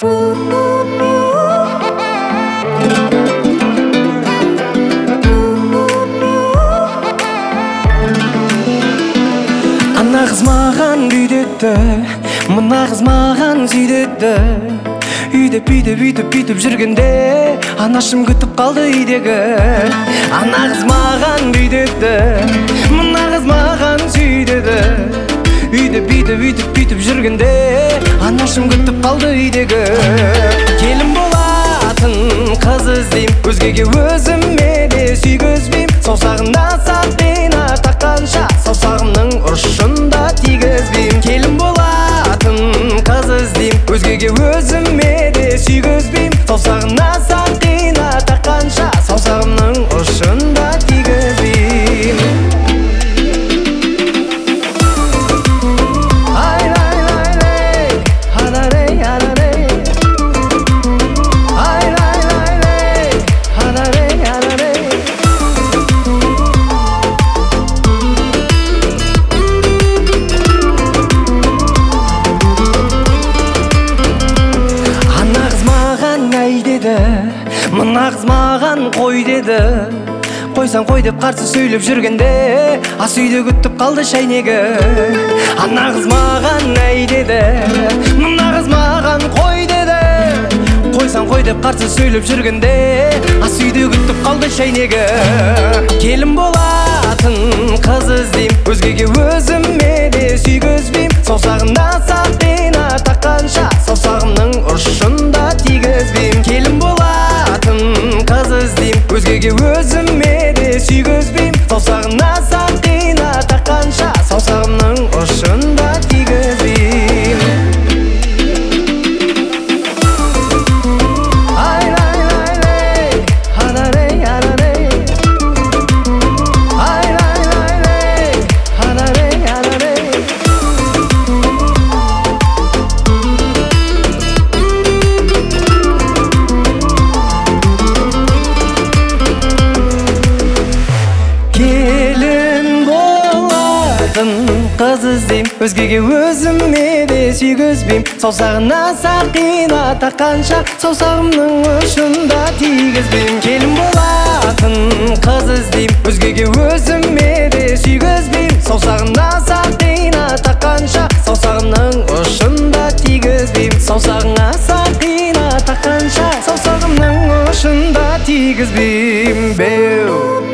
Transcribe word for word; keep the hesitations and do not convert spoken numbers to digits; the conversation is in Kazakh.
Ана қыз маған үйдетті, мына қыз маған сүйдетті. Үйдеп үйдеп үйдеп үйдеп жүргенде анашым күтіп қалды үйдегі. Ана қыз маған үйдетті, мына қыз маған сүйдеді. Үйдеп үйдеп үйдеп үйдеп жүргенде анашым күтіп қалды үйдегі. Келін болатын қыз іздейм, өзгеге өзіме де сүйгізбейм. Саусағына сақина таққанша саусағымның ұшында тигізбейм. Келін болатын қыз іздейм, өзгеге өзіме де сүйгізбейм. Саусағына сақина таққанша саусағымның ұшында тигізбейм. Мына қыз маған қой деді, қойсаң қой деп қарсы сөйлеп жүргенде ас үйде күтіп қалды шайнегі. Ана қыз маған әй деді, мына қыз маған қой деді, қойсаң қой деп қарсы сөйлеп жүргенде ас үйде күтіп қалды шайнегі. Келін болатын қыз іздейм, өзгеге өзіме де сүйгізбейм. Саусағына сақина таққанша саусағымның ұшында тигізбейм. Келін болатын қыз іздейм, өзгеге өзіме де сүйгізбейм. Саусағына сақина таққанша саусағымның ұшында тигізбейм. Қыз іздейм, өзгеге өзіме де сүйгізбейм. Саусағына сақина таққанша саусағымның ұшында тигізбейм. Келін болатын қыз іздейм, өзгеге өзіме де сүйгізбейм. Саусағына сақина таққанша саусағымның ұшында тигізбейм. Саусағына сақина таққанша саусағымның ұшында тигізбейм. Беу